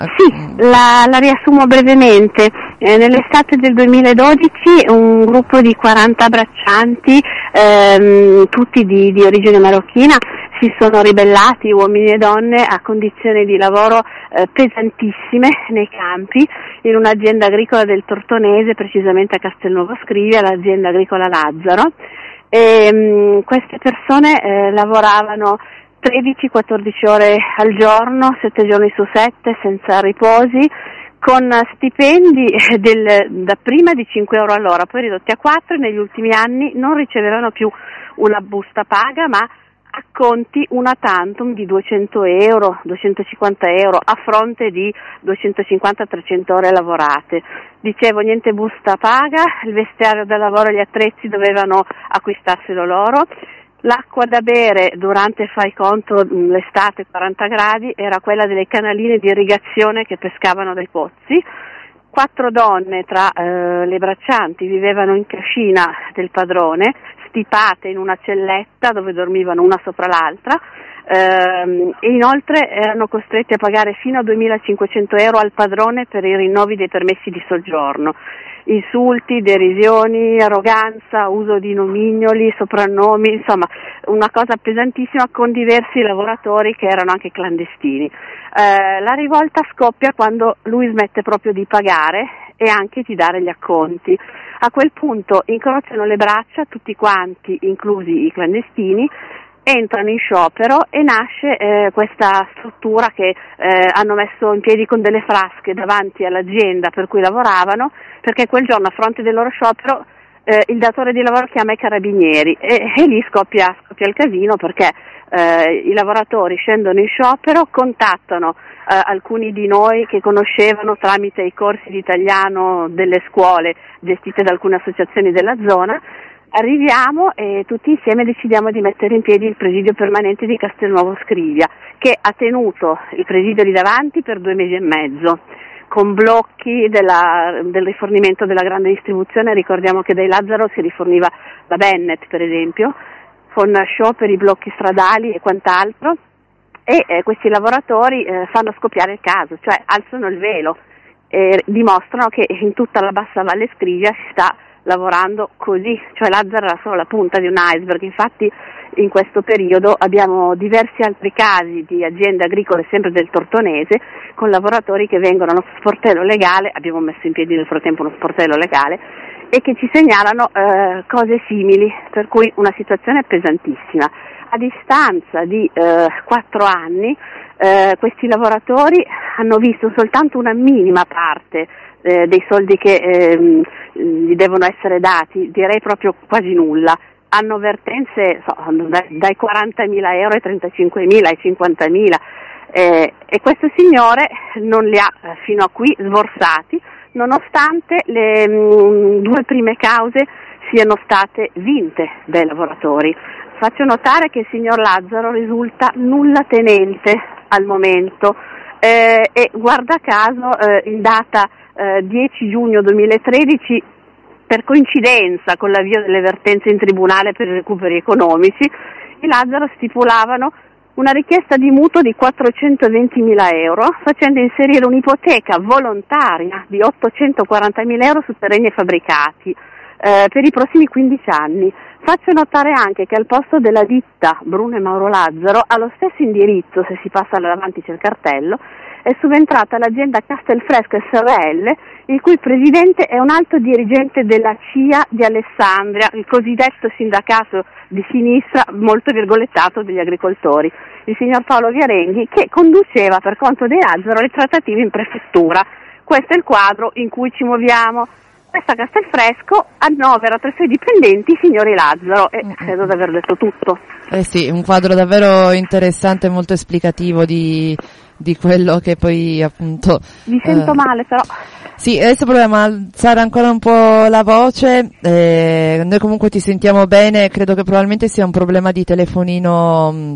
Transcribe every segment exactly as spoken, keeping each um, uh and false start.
Sì, la, la riassumo brevemente. Eh, nell'estate del duemiladodici un gruppo di quaranta braccianti, ehm, tutti di, di origine marocchina, si sono ribellati, uomini e donne, a condizioni di lavoro eh, pesantissime nei campi, in un'azienda agricola del Tortonese, precisamente a Castelnuovo Scrivia, l'azienda agricola Lazzaro. E, mh, queste persone eh, lavoravano tredici quattordici ore al giorno, sette giorni su sette, senza riposi, con stipendi del, da prima di cinque euro all'ora, poi ridotti a quattro, e negli ultimi anni non ricevevano più una busta paga, ma acconti una tantum di duecento euro, duecentocinquanta euro, a fronte di duecentocinquanta trecento ore lavorate. Dicevo, niente busta paga, il vestiario da lavoro e gli attrezzi dovevano acquistarselo loro. L'acqua da bere durante, fai conto, l'estate quaranta gradi, era quella delle canaline di irrigazione che pescavano dai pozzi. Quattro donne tra eh, le braccianti vivevano in cascina del padrone, stipate in una celletta dove dormivano una sopra l'altra, ehm, e inoltre erano costretti a pagare fino a duemilacinquecento euro al padrone per i rinnovi dei permessi di soggiorno. Insulti, derisioni, arroganza, uso di nomignoli, soprannomi, insomma una cosa pesantissima, con diversi lavoratori che erano anche clandestini. Eh, la rivolta scoppia quando lui smette proprio di pagare e anche di dare gli acconti. A quel punto incrociano le braccia tutti quanti, inclusi i clandestini, entrano in sciopero e nasce eh, questa struttura che eh, hanno messo in piedi con delle frasche davanti all'azienda per cui lavoravano, perché quel giorno, a fronte del loro sciopero, eh, il datore di lavoro chiama i carabinieri e, e lì scoppia, scoppia il casino, perché eh, i lavoratori scendono in sciopero, contattano eh, alcuni di noi che conoscevano tramite i corsi di italiano delle scuole gestite da alcune associazioni della zona. Arriviamo e tutti insieme decidiamo di mettere in piedi il presidio permanente di Castelnuovo Scrivia, che ha tenuto il presidio lì davanti per due mesi e mezzo, con blocchi della, del rifornimento della grande distribuzione. Ricordiamo che dai Lazzaro si riforniva la Bennett, per esempio, con scioperi, blocchi stradali e quant'altro, e eh, questi lavoratori eh, fanno scoppiare il caso, cioè alzano il velo e dimostrano che in tutta la bassa Valle Scrivia si sta lavorando così, cioè Lazzaro era solo la punta di un iceberg. Infatti in questo periodo abbiamo diversi altri casi di aziende agricole sempre del Tortonese con lavoratori che vengono allo sportello legale, abbiamo messo in piedi nel frattempo uno sportello legale, e che ci segnalano eh, cose simili, per cui una situazione pesantissima. A distanza di eh, quattro anni eh, questi lavoratori hanno visto soltanto una minima parte eh, dei soldi che eh, gli devono essere dati, direi proprio quasi nulla. Hanno vertenze so, dai quarantamila euro ai trentacinquemila ai cinquantamila, eh, e questo signore non li ha eh, fino a qui sborsati, nonostante le mh, due prime cause siano state vinte dai lavoratori. Faccio notare che il signor Lazzaro risulta nulla tenente al momento, eh, e guarda caso eh, in data eh, dieci giugno duemilatredici, per coincidenza con l'avvio delle vertenze in tribunale per i recuperi economici, i Lazzaro stipulavano una richiesta di mutuo di quattrocentoventimila euro, facendo inserire un'ipoteca volontaria di ottocentoquarantamila euro su terreni e fabbricati eh, per i prossimi quindici anni. Faccio notare anche che al posto della ditta Bruno e Mauro Lazzaro, allo stesso indirizzo, se si passa davanti c'è il cartello, è subentrata l'azienda Castelfresco S R L, il cui presidente è un alto dirigente della C I A di Alessandria, il cosiddetto sindacato di sinistra molto virgolettato degli agricoltori, il signor Paolo Viarenghi, che conduceva per conto dei Lazzaro le trattative in prefettura. Questo è il quadro in cui ci muoviamo. Questa Castelfresco annovera tra i suoi dipendenti i signori Lazzaro, e credo di aver detto tutto. Eh sì, un quadro davvero interessante e molto esplicativo di, di quello che poi appunto... Mi sento eh, male però. Sì, adesso proviamo a alzare ancora un po' la voce, eh, noi comunque ti sentiamo bene, credo che probabilmente sia un problema di telefonino,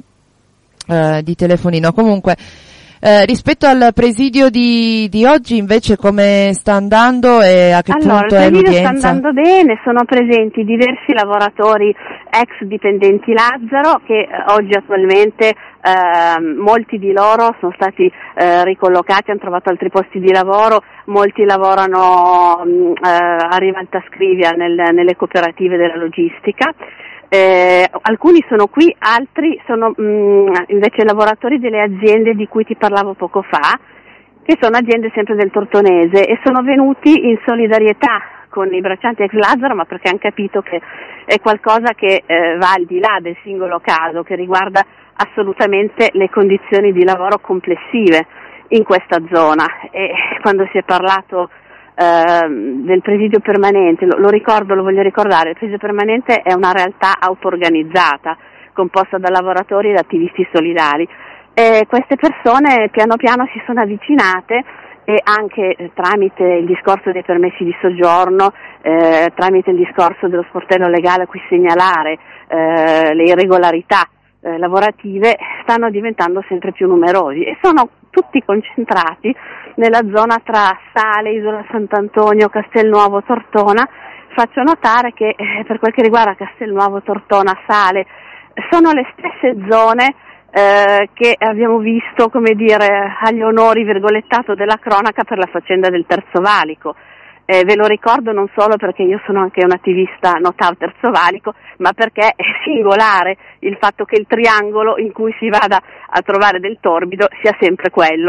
eh, di telefonino. Comunque, Eh, rispetto al presidio di, di oggi invece come sta andando e a che allora, punto è l'udienza? Allora, il presidio sta andando bene, sono presenti diversi lavoratori ex dipendenti Lazzaro che eh, oggi attualmente eh, molti di loro sono stati eh, ricollocati, hanno trovato altri posti di lavoro, molti lavorano mh, eh, a Rivalta Scrivia nel, nelle cooperative della logistica. Eh, alcuni sono qui, altri sono mh, invece lavoratori delle aziende di cui ti parlavo poco fa, che sono aziende sempre del Tortonese, e sono venuti in solidarietà con i braccianti ex Lazzaro, ma perché hanno capito che è qualcosa che eh, va al di là del singolo caso, che riguarda assolutamente le condizioni di lavoro complessive in questa zona. E quando si è parlato eh, del presidio permanente, lo, lo ricordo, lo voglio ricordare, il presidio permanente è una realtà auto-organizzata, composta da lavoratori e da attivisti solidari. E queste persone piano piano si sono avvicinate, e anche eh, tramite il discorso dei permessi di soggiorno, eh, tramite il discorso dello sportello legale a cui segnalare eh, le irregolarità eh, lavorative, stanno diventando sempre più numerosi e sono tutti concentrati nella zona tra Sale, Isola Sant'Antonio, Castelnuovo, Tortona. Faccio notare che eh, per quel che riguarda Castelnuovo, Tortona, Sale, sono le stesse zone Eh, che abbiamo visto, come dire, agli onori virgolettato della cronaca per la faccenda del Terzo Valico. Eh, ve lo ricordo non solo perché io sono anche un attivista Notav Terzo Valico, ma perché è singolare il fatto che il triangolo in cui si vada a trovare del torbido sia sempre quello.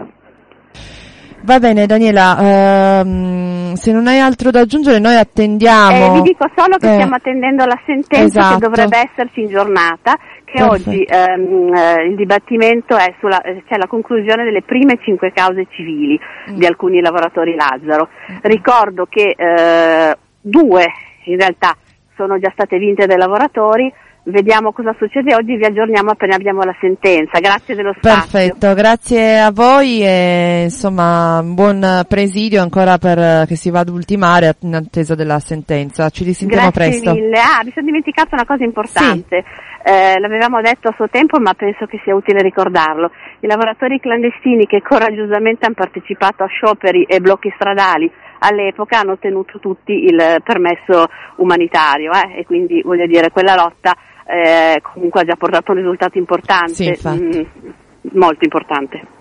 Va bene Daniela, ehm, se non hai altro da aggiungere noi attendiamo. Eh, vi dico solo che eh, stiamo attendendo la sentenza, esatto, che dovrebbe esserci in giornata, che perfetto. Oggi ehm, eh, il dibattimento è sulla, eh, c'è la conclusione delle prime cinque cause civili mm. di alcuni lavoratori Lazzaro. Mm. Ricordo che eh, due in realtà sono già state vinte dai lavoratori. Vediamo cosa succede oggi, vi aggiorniamo appena abbiamo la sentenza. Grazie dello spazio. Perfetto, grazie a voi e insomma buon presidio ancora per che si va ad ultimare in attesa della sentenza. Ci risentiamo Grazie presto. Grazie mille. Ah, mi sono dimenticato una cosa importante. Sì. Eh, l'avevamo detto a suo tempo, ma penso che sia utile ricordarlo. I lavoratori clandestini che coraggiosamente hanno partecipato a scioperi e blocchi stradali all'epoca hanno ottenuto tutti il permesso umanitario eh, e quindi voglio dire quella lotta eh, comunque ha già portato un risultato importante, sì, mh, molto importante.